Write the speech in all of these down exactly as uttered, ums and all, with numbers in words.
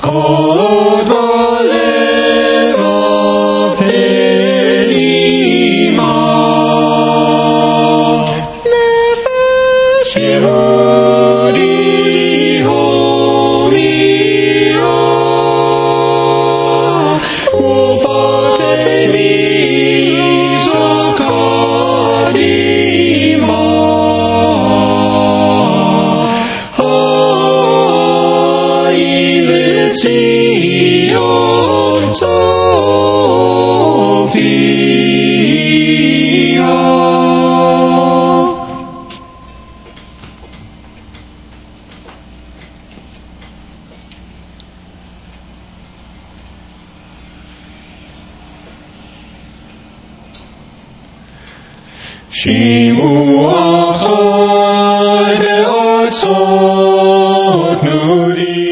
Kod valeva felima nefesh Yehudi homia ufatei mizrakadima Zion Sophia. Shimu achai be'atzot nuri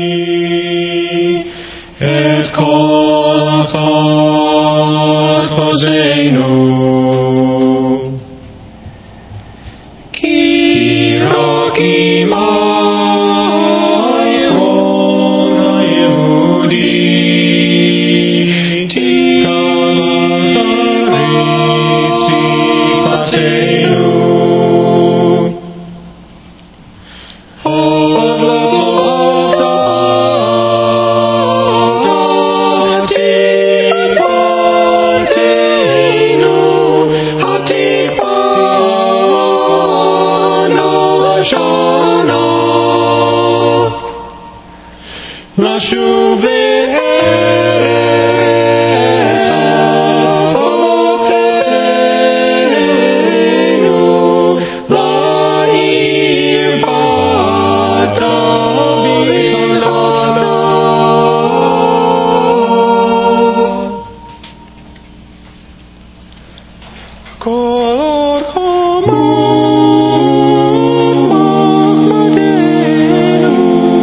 et kol achad kozeinu ki rak imai hon ha'yehudi tikacharetz tzipatenu od לשוב לארץ אבותינו, לעיר בת דוד. כל אור חמות מחמדנו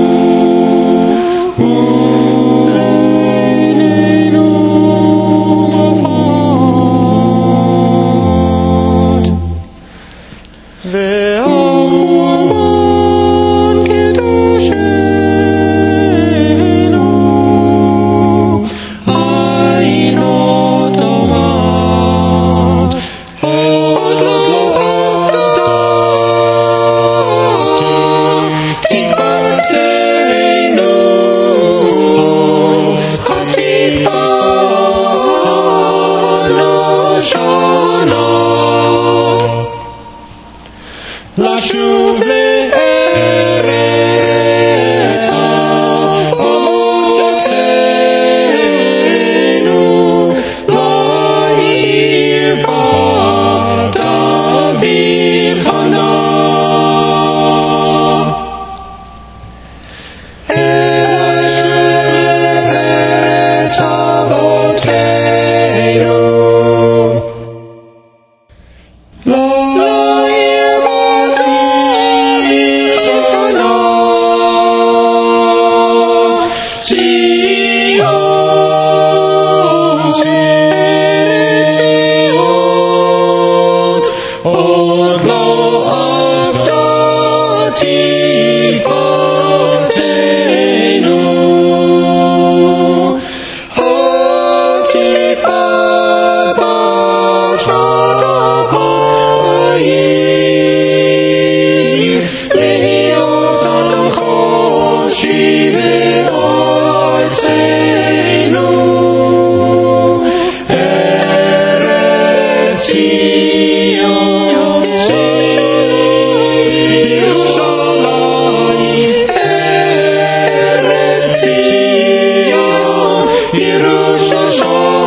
ועינינו מפת והחורבן קדושנו עינות דומות עוד לא עבדה תקוותנו לשוב לארץ אבותינו, לעיר בת דוד חנה. ארץ אבותינו לעיר בת דוד חנה. ציון, ארץ ציון, עוד לא אבדה תקוותנו. עוד כיפת בשנת הבאים, להיות החופשי בארצנו. ארץ ציון, ירושלים, ארץ ציון, ירושלים.